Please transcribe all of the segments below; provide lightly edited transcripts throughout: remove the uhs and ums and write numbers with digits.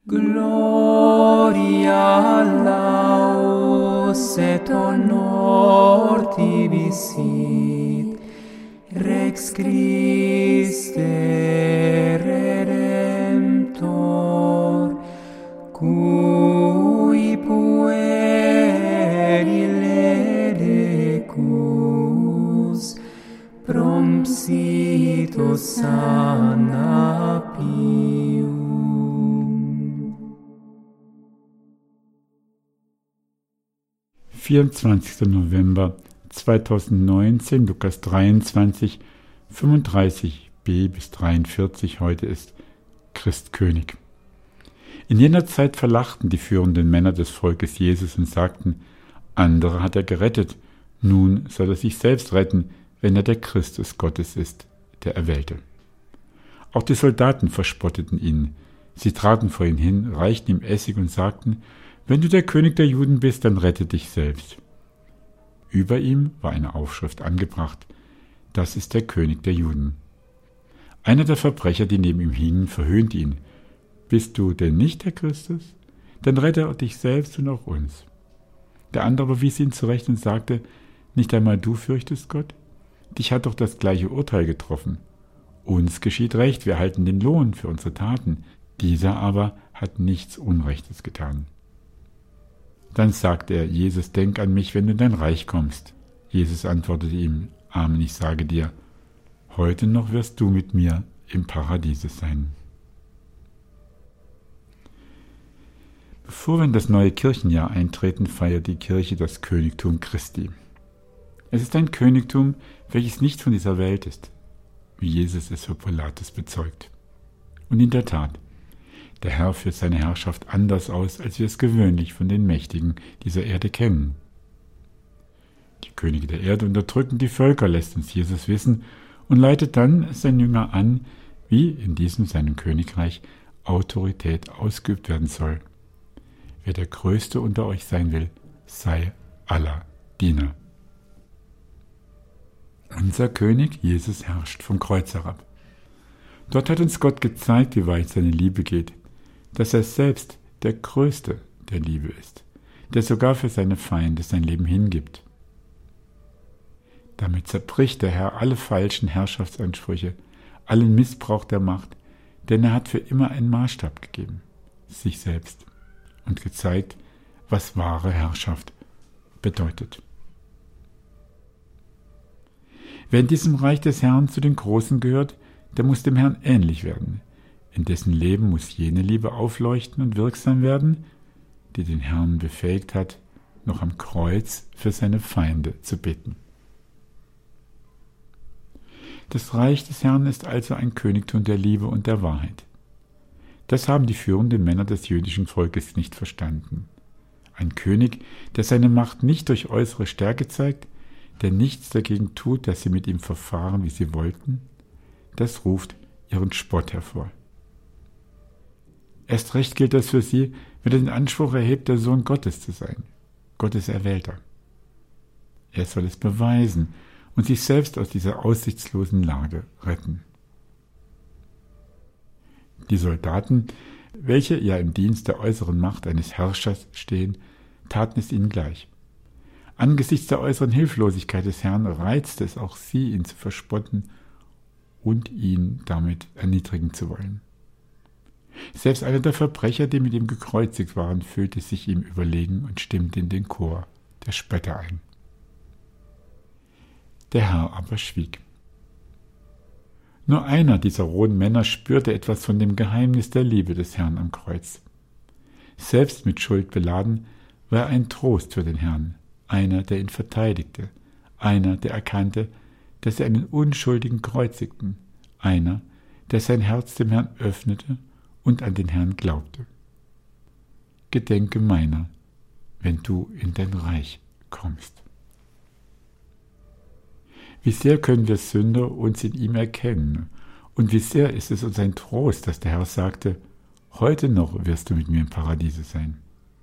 Gloria laus et honor tibi sit, Rex Christe Redemptor, cui puerile decus, prompsito sana pium. 24. November 2019, Lukas 23, 35b bis 43, heute ist Christkönig. In jener Zeit verlachten die führenden Männer des Volkes Jesus und sagten, andere hat er gerettet, nun soll er sich selbst retten, wenn er der Christus Gottes ist, der Erwählte. Auch die Soldaten verspotteten ihn. Sie traten vor ihn hin, reichten ihm Essig und sagten, wenn du der König der Juden bist, dann rette dich selbst. Über ihm war eine Aufschrift angebracht, das ist der König der Juden. Einer der Verbrecher, die neben ihm hingen, verhöhnte ihn. Bist du denn nicht der Christus? Dann rette dich selbst und auch uns. Der andere aber wies ihn zurecht und sagte, nicht einmal du fürchtest Gott? Dich hat doch das gleiche Urteil getroffen. Uns geschieht Recht, wir erhalten den Lohn für unsere Taten. Dieser aber hat nichts Unrechtes getan. Dann sagte er, Jesus, denk an mich, wenn du in dein Reich kommst. Jesus antwortete ihm, Amen, ich sage dir, heute noch wirst du mit mir im Paradiese sein. Bevor wir in das neue Kirchenjahr eintreten, feiert die Kirche das Königtum Christi. Es ist ein Königtum, welches nicht von dieser Welt ist, wie Jesus es für Pilatus bezeugt. Und in der Tat, der Herr führt seine Herrschaft anders aus, als wir es gewöhnlich von den Mächtigen dieser Erde kennen. Die Könige der Erde unterdrücken die Völker, lässt uns Jesus wissen, und leitet dann sein Jünger an, wie in diesem seinem Königreich Autorität ausgeübt werden soll. Wer der Größte unter euch sein will, sei aller Diener. Unser König Jesus herrscht vom Kreuz herab. Dort hat uns Gott gezeigt, wie weit seine Liebe geht, dass er selbst der Größte der Liebe ist, der sogar für seine Feinde sein Leben hingibt. Damit zerbricht der Herr alle falschen Herrschaftsansprüche, allen Missbrauch der Macht, denn er hat für immer einen Maßstab gegeben, sich selbst, und gezeigt, was wahre Herrschaft bedeutet. Wer in diesem Reich des Herrn zu den Großen gehört, der muss dem Herrn ähnlich werden. In dessen Leben muss jene Liebe aufleuchten und wirksam werden, die den Herrn befähigt hat, noch am Kreuz für seine Feinde zu bitten. Das Reich des Herrn ist also ein Königtum der Liebe und der Wahrheit. Das haben die führenden Männer des jüdischen Volkes nicht verstanden. Ein König, der seine Macht nicht durch äußere Stärke zeigt, der nichts dagegen tut, dass sie mit ihm verfahren, wie sie wollten, das ruft ihren Spott hervor. Erst recht gilt das für sie, wenn er den Anspruch erhebt, der Sohn Gottes zu sein, Gottes Erwählter. Er soll es beweisen und sich selbst aus dieser aussichtslosen Lage retten. Die Soldaten, welche ja im Dienst der äußeren Macht eines Herrschers stehen, taten es ihnen gleich. Angesichts der äußeren Hilflosigkeit des Herrn reizte es auch sie, ihn zu verspotten und ihn damit erniedrigen zu wollen. Selbst einer der Verbrecher, die mit ihm gekreuzigt waren, fühlte sich ihm überlegen und stimmte in den Chor der Spötter ein. Der Herr aber schwieg. Nur einer dieser rohen Männer spürte etwas von dem Geheimnis der Liebe des Herrn am Kreuz. Selbst mit Schuld beladen, war er ein Trost für den Herrn, einer, der ihn verteidigte, einer, der erkannte, dass sie einen Unschuldigen kreuzigten, einer, der sein Herz dem Herrn öffnete und an den Herrn glaubte. Gedenke meiner, wenn du in dein Reich kommst. Wie sehr können wir Sünder uns in ihm erkennen, und wie sehr ist es uns ein Trost, dass der Herr sagte, heute noch wirst du mit mir im Paradiese sein.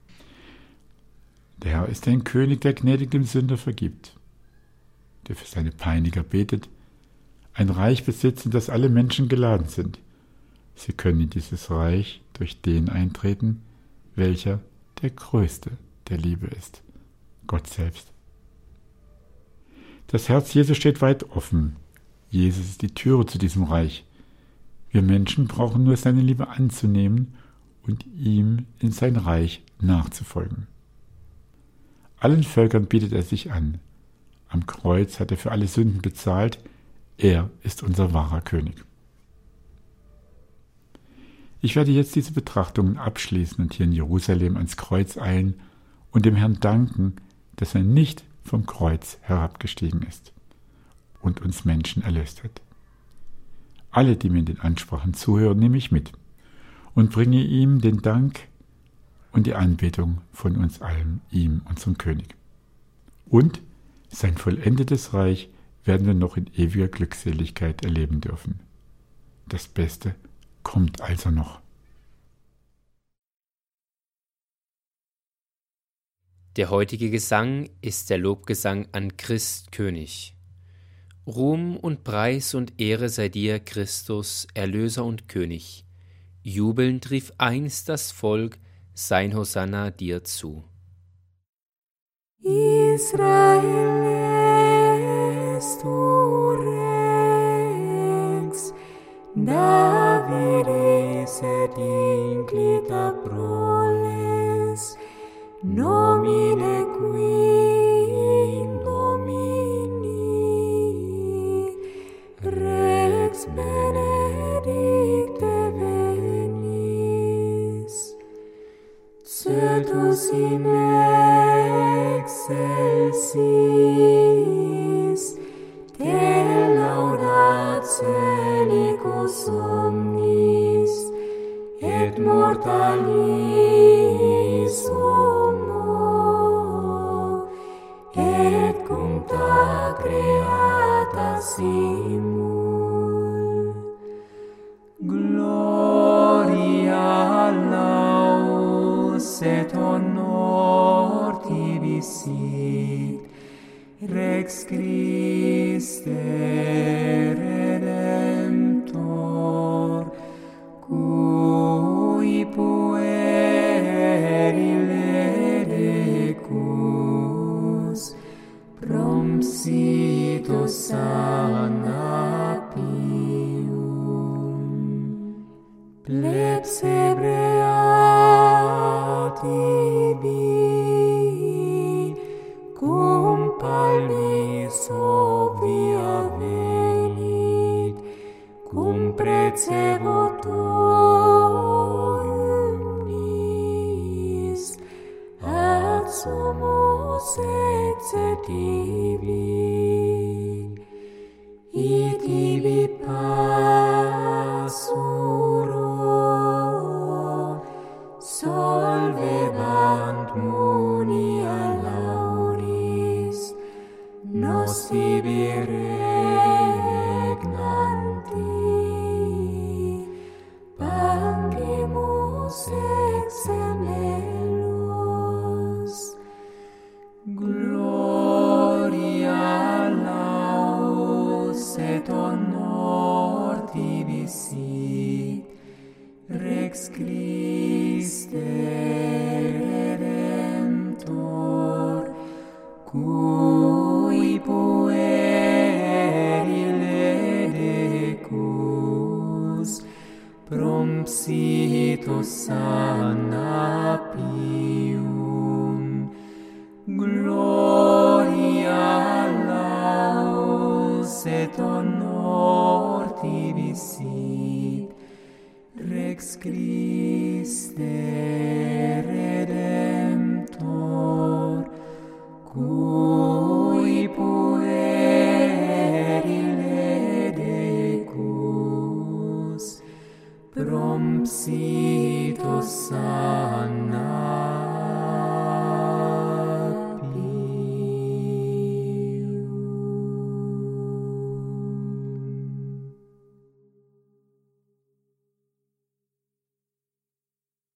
Der Herr ist ein König, der gnädig dem Sünder vergibt, der für seine Peiniger betet, ein Reich besitzt, in das alle Menschen geladen sind. Sie können in dieses Reich durch den eintreten, welcher der Größte der Liebe ist, Gott selbst. Das Herz Jesu steht weit offen. Jesus ist die Türe zu diesem Reich. Wir Menschen brauchen nur seine Liebe anzunehmen und ihm in sein Reich nachzufolgen. Allen Völkern bietet er sich an. Am Kreuz hat er für alle Sünden bezahlt. Er ist unser wahrer König. Ich werde jetzt diese Betrachtungen abschließen und hier in Jerusalem ans Kreuz eilen und dem Herrn danken, dass er nicht vom Kreuz herabgestiegen ist und uns Menschen erlöst hat. Alle, die mir in den Ansprachen zuhören, nehme ich mit und bringe ihm den Dank und die Anbetung von uns allen, ihm, unserem König. Und sein vollendetes Reich werden wir noch in ewiger Glückseligkeit erleben dürfen. Das Beste kommt also noch. Der heutige Gesang ist der Lobgesang an Christ König. Ruhm und Preis und Ehre sei dir, Christus, Erlöser und König. Jubelnd rief einst das Volk sein Hosanna dir zu. Israel est tu rex, Davidis et inclita proles, nomine qui Domini, Rex benedicte venis, Certus in excelsis, te laudat celicus omnis, et mortalis homo, et cuncta creata simul. Gloria laus et honor tibi sit, Rex Christe Redemptor, cui puerile decus, prompsito sana pium. Plebs Hebrea tibi, cum palmis obvia venit, cum precebo hymnis, ad sumus exetibi, et ibi pasuro, solvebant munia lauris, nos tibi regnanti, pangimus exemelos. Gloria laus et honor tibi sit, Rex Christe Redemptor, cui puerile decus, prompsito sana pium. Gloria laus et honor tibi sit, Rex Christe Redemptor, cui puerile decus, prompsito sana